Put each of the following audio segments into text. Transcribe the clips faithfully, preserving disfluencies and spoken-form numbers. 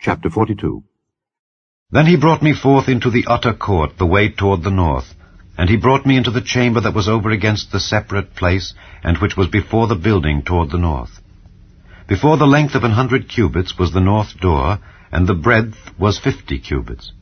Chapter forty-two. Then he brought me forth into the utter court, the way toward the north. And he brought me into the chamber that was over against the separate place, and which was before the building toward the north. Before the length of an hundred cubits was the north door, and the breadth was fifty cubits.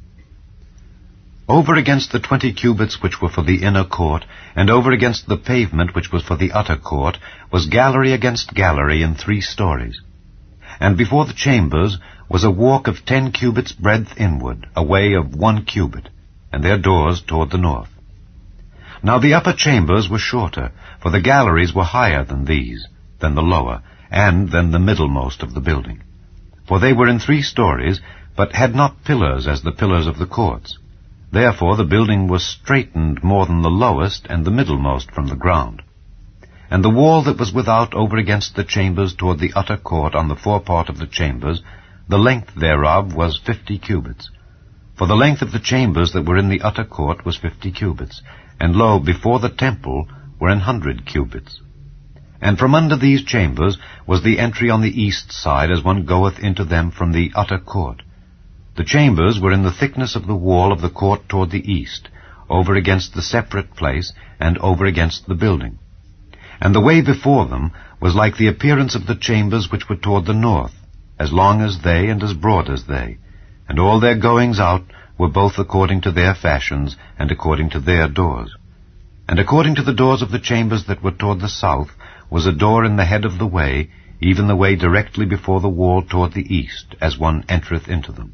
Over against the twenty cubits which were for the inner court, and over against the pavement which was for the utter court, was gallery against gallery in three stories. And before the chambers was a walk of ten cubits breadth inward, a way of one cubit, and their doors toward the north. Now the upper chambers were shorter, for the galleries were higher than these, than the lower, and than the middlemost of the building. For they were in three stories, but had not pillars as the pillars of the courts. Therefore the building was straitened more than the lowest and the middlemost from the ground. And the wall that was without over against the chambers toward the utter court on the forepart of the chambers, the length thereof was fifty cubits. For the length of the chambers that were in the utter court was fifty cubits, and lo, before the temple were an hundred cubits. And from under these chambers was the entry on the east side, as one goeth into them from the utter court. The chambers were in the thickness of the wall of the court toward the east, over against the separate place, and over against the building. And the way before them was like the appearance of the chambers which were toward the north, as long as they and as broad as they, and all their goings out were both according to their fashions, and according to their doors. And according to the doors of the chambers that were toward the south was a door in the head of the way, even the way directly before the wall toward the east, as one entereth into them.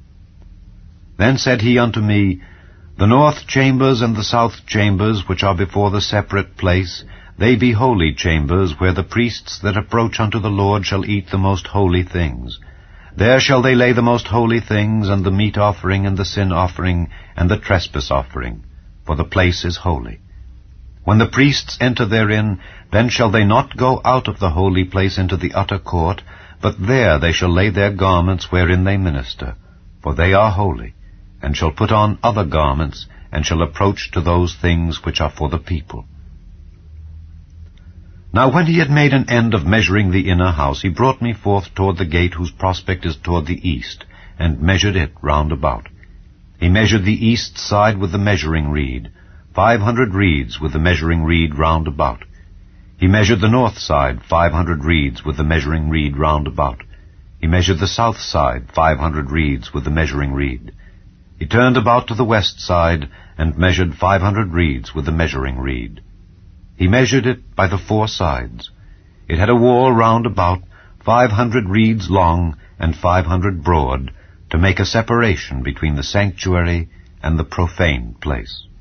Then said he unto me, The north chambers and the south chambers, which are before the separate place, they be holy chambers, where the priests that approach unto the Lord shall eat the most holy things. There shall they lay the most holy things, and the meat offering, and the sin offering, and the trespass offering, for the place is holy. When the priests enter therein, then shall they not go out of the holy place into the utter court, but there they shall lay their garments wherein they minister, for they are holy, and shall put on other garments, and shall approach to those things which are for the people. Now when he had made an end of measuring the inner house, he brought me forth toward the gate whose prospect is toward the east, and measured it round about. He measured the east side with the measuring reed, five hundred reeds with the measuring reed round about. He measured the north side, five hundred reeds with the measuring reed round about. He measured the south side, five hundred reeds with the measuring reed. He turned about to the west side, and measured five hundred reeds with the measuring reed. He measured it by the four sides. It had a wall round about, five hundred reeds long and five hundred broad, to make a separation between the sanctuary and the profane place.